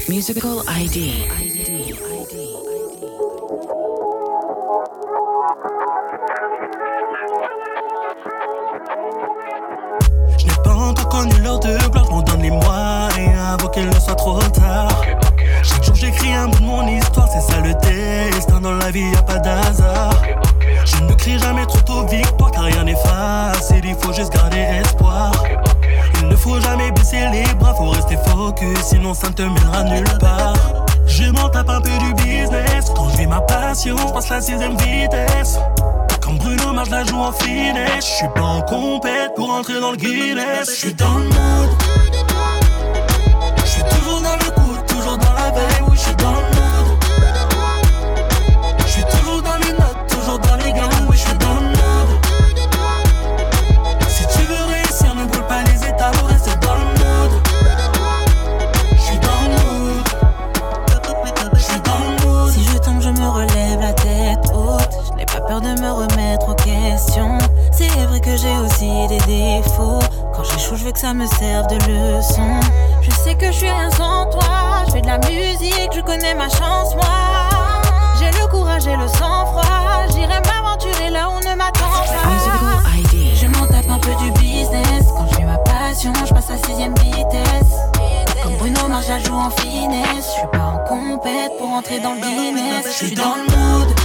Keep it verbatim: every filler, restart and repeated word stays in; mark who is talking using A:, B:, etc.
A: Musical I D.
B: Je n'ai pas encore connu l'heure de gloire, je m'en donne les moyens avant qu'il ne soit trop tard. Okay, okay. Chaque jour j'écris un bout de mon histoire, c'est ça le destin, dans la vie y'a pas d'hasard. Okay, okay. Je ne crie jamais trop tôt victoire, car rien n'est facile, il faut juste garder espoir. Okay, okay. Il ne faut jamais baisser les bras, faut rester focus, sinon ça ne te mènera nulle part. Je m'en tape un peu du business, quand je vis ma passion, je passe la sixième vitesse. Comme Bruno Mars, la joue en finesse. Je suis pas en compète pour entrer dans le Guinness. Je suis dans le mood. Je suis toujours dans le coup, toujours dans la veille. Oui, je suis dans le mood. Je suis toujours dans les notes, toujours dans les gains. Oui, je suis dans le mood. Si tu veux réussir, ne brûle pas les étapes, reste dans le mood. Je suis dans le mood. Je suis dans le mood.
C: Si je tombe, je me relève la tête haute. Je n'ai pas peur de me remettre en question. C'est vrai que j'ai aussi des défauts. Quand j'échoue, je veux que ça me serve de leçon. Je sais que je suis rien sans toi. Je fais de la musique, je connais ma chance, moi. J'ai le courage et le sang-froid. J'irai m'aventurer là où on ne m'attend pas. Je m'en tape un peu du business. Quand je vis ma passion, je passe à sixième vitesse. Comme Bruno Mars, je joue en finesse. Je suis pas en compète pour entrer dans le Guinness. Je suis dans le mood.